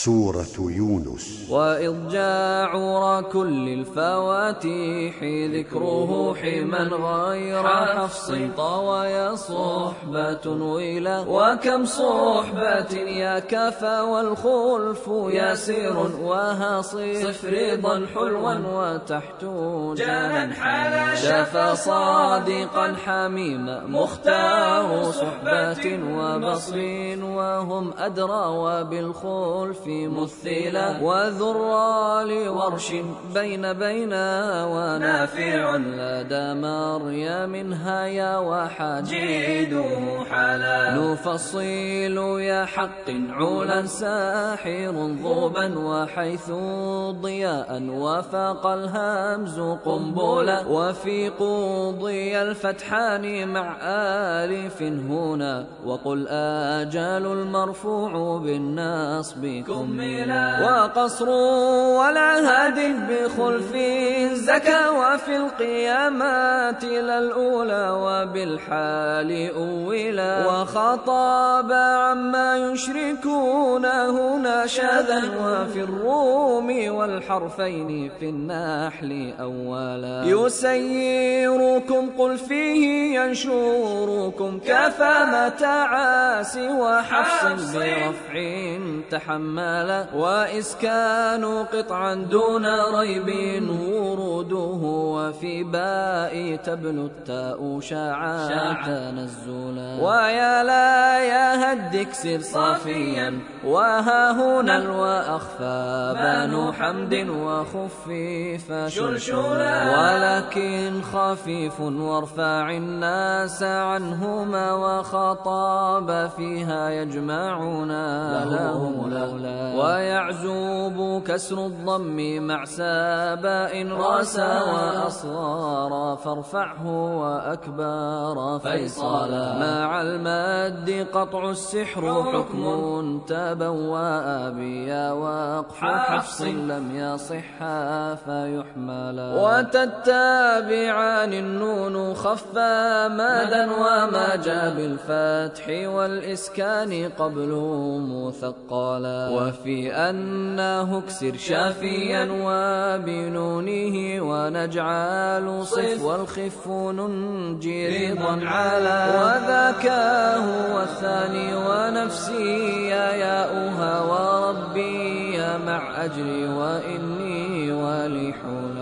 سورة يونس. وإضجاع كل الفواتيح ذكره حما غير حفص طوى صحبة ولا وكم صحبة يا كفى والخلف ياسير وهاصف رضا حلوا وتحت جانا حلا شفى صادقا حميما مختار صحبة وبصير وهم أدرى وبالخلف مثلا وذرى لورش بين ونافع لدى مريم هيا وحجيده حلا نفصيل يا حق علا ساحر ضوبا وحيث ضياء وفاق الهمز قنبلا وفي قضي الفتحان مع آلف هنا وقل آجال المرفوع بالنصب كملا وقصر والعهد بخلف زكا وفي القيامات للأولى وبالحال أولا وخطاب عما يشركون هنا شاذا وفي الروم والحرفين في النحل أولا يسيركم قل فيه ينشركم كفى متعاس وحفص برفع تحملا وإسكان قطعا دون ريب وروده وفي باء تبلو التاء شاعا تنزلا ويا لا يا هدكسر صافيا وها هنا الوأخفى بانوا حمد وخفيف شلشلا ولكن خفيف وارفع الناس عنهما وخطاب فيها يجمعنا لهم لولا ويعزوب كسر الضم مع ساباء راسا وأصغارا فارفعه وأكبارا فيصالا مع المد قطع السحر حكم تبوأ بيا وقف حفص لم يصحا فيحملا وتتابعان النون خفا مادا وما جاء بالفتح والإسكان قبل مثقلا وفي أنه اكسر شافيا وبنونه ونجعل صف والخف ننجي رضا على وذاك هو الثاني ونفسي ياؤها وربي مع أجري وإني ولحون